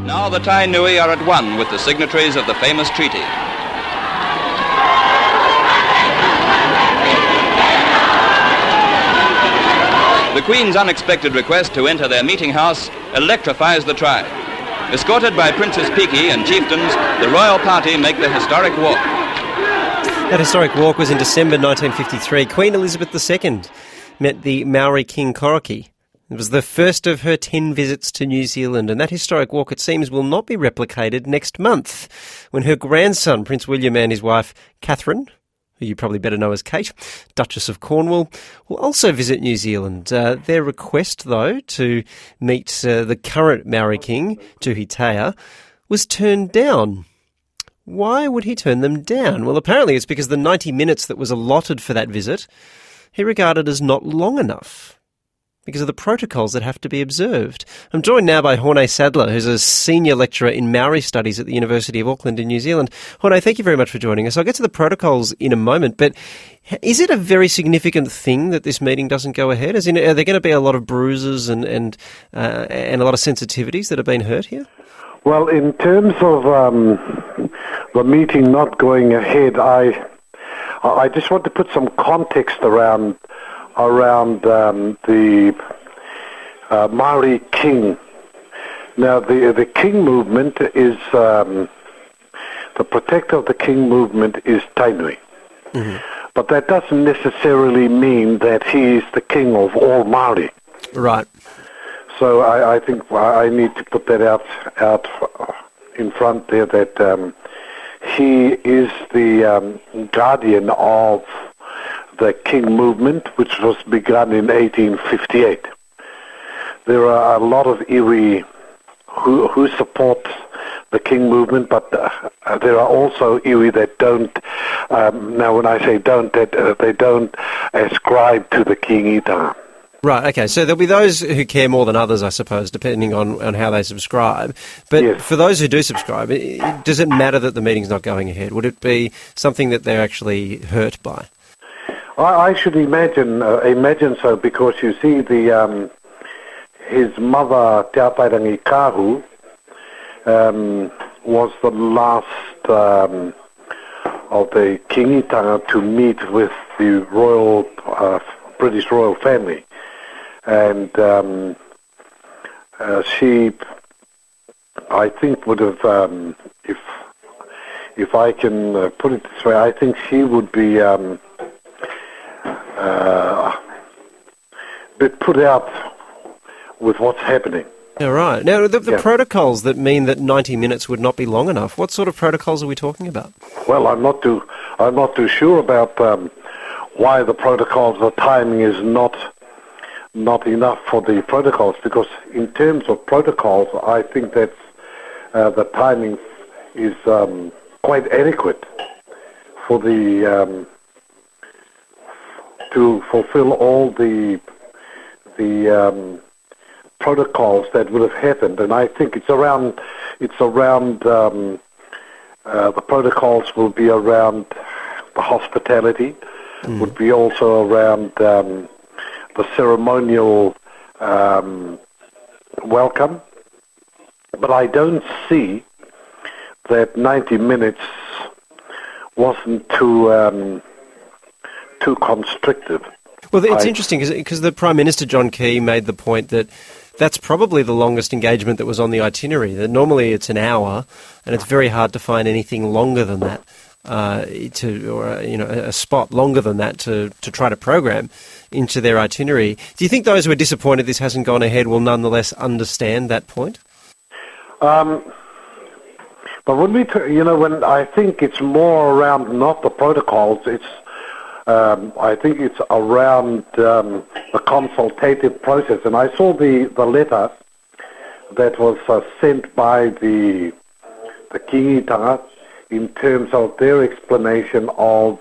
Now the Tai Nui are at one with the signatories of the famous treaty. The Queen's unexpected request to enter their meeting house electrifies the tribe. Escorted by Princess Piki and chieftains, the royal party make the historic walk. That historic walk was in December 1953. Queen Elizabeth II met the Maori King Koroki. It was the first of her 10 visits to New Zealand, and that historic walk, it seems, will not be replicated next month, when her grandson, Prince William, and his wife, Catherine, who you probably better know as Kate, Duchess of Cornwall, will also visit New Zealand. Their request, though, to meet the current Maori King, Tuhitea, was turned down. Why would he turn them down? Well, apparently it's because the 90 minutes that was allotted for that visit he regarded as not long enough, because of the protocols that have to be observed. I'm joined now by Hone Sadler, who's a senior lecturer in Maori studies at the University of Auckland in New Zealand. Hone, thank you very much for joining us. I'll get to the protocols in a moment, but is it a very significant thing that this meeting doesn't go ahead? As in, are there going to be a lot of bruises and a lot of sensitivities that have been hurt here? Well, in terms of the meeting not going ahead, I just want to put some context around the Maori King. Now, the King movement is the protector of the King movement is Tai Nui, but that doesn't necessarily mean that he is the king of all Maori. Right. So I think I need to put that out in front there, that he is the guardian of the King movement, which was begun in 1858. There are a lot of iwi who support the King movement, but there are also iwi that don't. Now, when I say don't, that they don't ascribe to the Kingitanga. Right, okay, so there'll be those who care more than others, I suppose, depending on how they subscribe. But yes. For those who do subscribe, does it matter that the meeting's not going ahead? Would it be something that they're actually hurt by? I should imagine so, because you see his mother, Te Apairangi Kahu, was the last of the Kingitanga to meet with the royal British royal family, and she, I think, would have, if I can put it this way, I think she would be bit put out with what's happening. Yeah, right. Now, the protocols that mean that 90 minutes would not be long enough, what sort of protocols are we talking about? Well, I'm not too sure about why the protocols, the timing is not enough for the protocols, because in terms of protocols, I think that the timing is quite adequate for the to fulfill all the protocols that would have happened, and I think it's around the protocols will be around the hospitality, would be also around the ceremonial welcome, but I don't see that 90 minutes wasn't too constrictive. Well, it's interesting because the Prime Minister, John Key, made the point that that's probably the longest engagement that was on the itinerary. That normally it's an hour, and it's very hard to find anything longer than that, a spot longer than that to try to program into their itinerary. Do you think those who are disappointed this hasn't gone ahead will nonetheless understand that point? But when I think it's more around not the protocols, it's I think it's around the consultative process. And I saw the letter that was sent by the Kingitanga in terms of their explanation of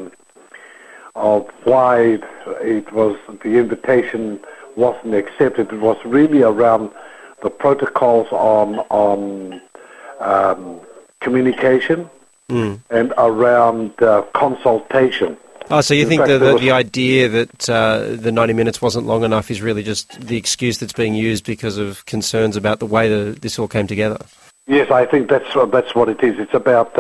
why it was the invitation wasn't accepted. It was really around the protocols on communication and around consultation. Oh, so you In think fact, the idea that the 90 minutes wasn't long enough is really just the excuse that's being used because of concerns about the way this all came together? Yes, I think that's what it is. It's about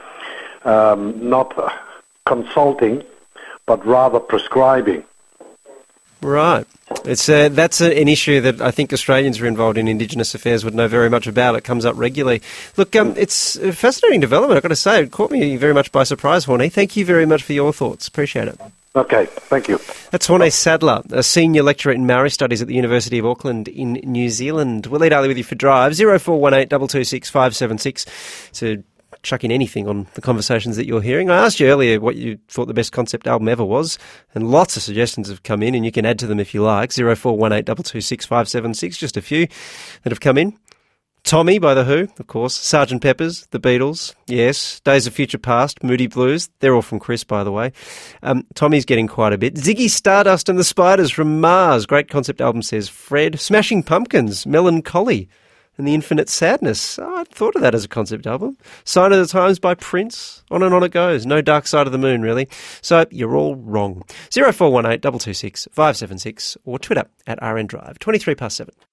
not consulting, but rather prescribing. Right. It's that's an issue that I think Australians who are involved in Indigenous affairs would know very much about. It comes up regularly. Look, it's a fascinating development, I've got to say. It caught me very much by surprise, Horny. Thank you very much for your thoughts. Appreciate it. Okay, thank you. That's Horne Sadler, a senior lecturer in Maori Studies at the University of Auckland in New Zealand. We'll lead Ali with you for Drive, 0418 226 576 to chuck in anything on the conversations that you're hearing. I asked you earlier what you thought the best concept album ever was, and lots of suggestions have come in, and you can add to them if you like. 0418 226 576, just a few that have come in. Tommy by The Who, of course. Sgt. Pepper's, The Beatles, yes. Days of Future Past, Moody Blues. They're all from Chris, by the way. Tommy's getting quite a bit. Ziggy Stardust and the Spiders from Mars. Great concept album, says Fred. Smashing Pumpkins, Melancholy and the Infinite Sadness. Oh, I'd thought of that as a concept album. Sign of the Times by Prince. On and on it goes. No Dark Side of the Moon, really. So you're all wrong. 0418 226 576 or Twitter at RN Drive. 23 past 7.